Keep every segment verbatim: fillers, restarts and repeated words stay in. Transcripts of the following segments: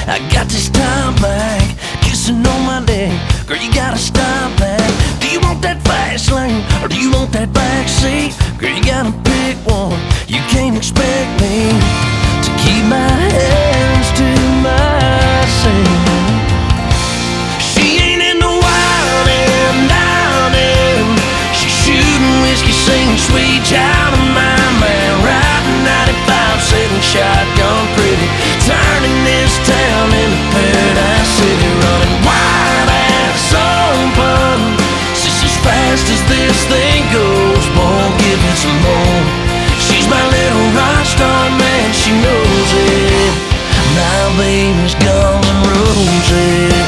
I got this time back, kissing on my neck. Girl, you gotta stop that. Do you want that fast lane, or do you want that back seat? Girl, you gotta pick one. You can't expect me to keep my hands to myself. She ain't into wildin', dining. She's shooting whiskey, singing sweet child of mine, man. Riding ninety-five, sitting shotgun pretty, turning this town into Paradise City, running wide ass open. Just as fast as this thing goes, boy, give it some more. She's my little rock star, man, she knows it. My baby's Guns N' Roses.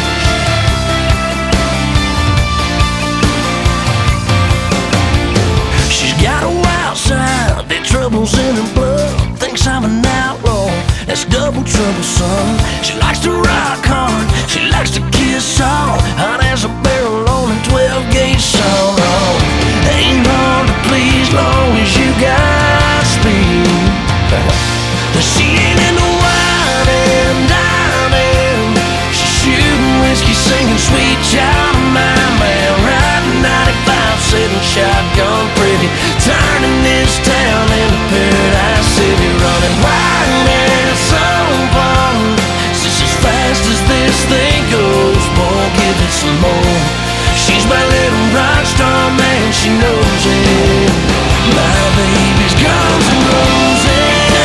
She's got a wild side, the trouble's in her blood. Thinks I'm an outlaw, that's double trouble, son. She likes to rock hard, she likes to kiss all, hot as a barrel on a twelve gauge saw. Ain't hard to please long as you got speed. She ain't into wine and dining. She's shooting whiskey, singing sweet child of mine, man. Riding ninety-five, sitting shotgun pretty, turning this town into Paradise City, running wild and so fun. Just as fast as this thing goes, boy, give it some more. She's my little rock star, man, she knows it. My baby's Guns N' Roses.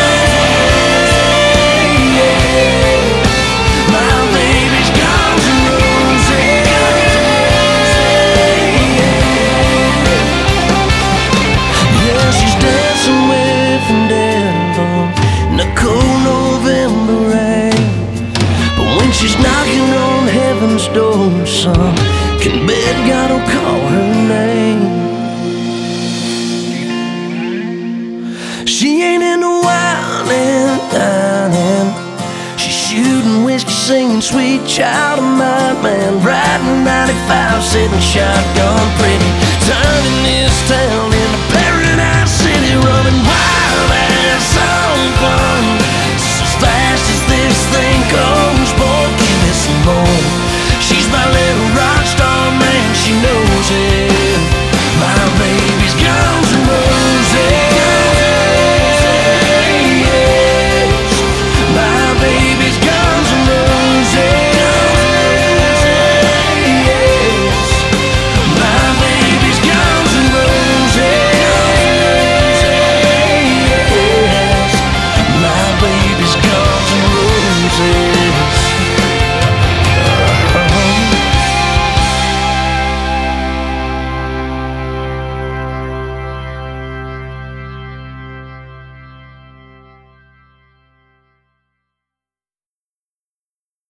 She's knocking on heaven's door, son. Can bet God will call her name. She ain't into wine and dining. She's shooting whiskey, singing sweet child of mine, man. Riding ninety-five, sitting shotgun pretty, turning this town into Paradise City, running wild.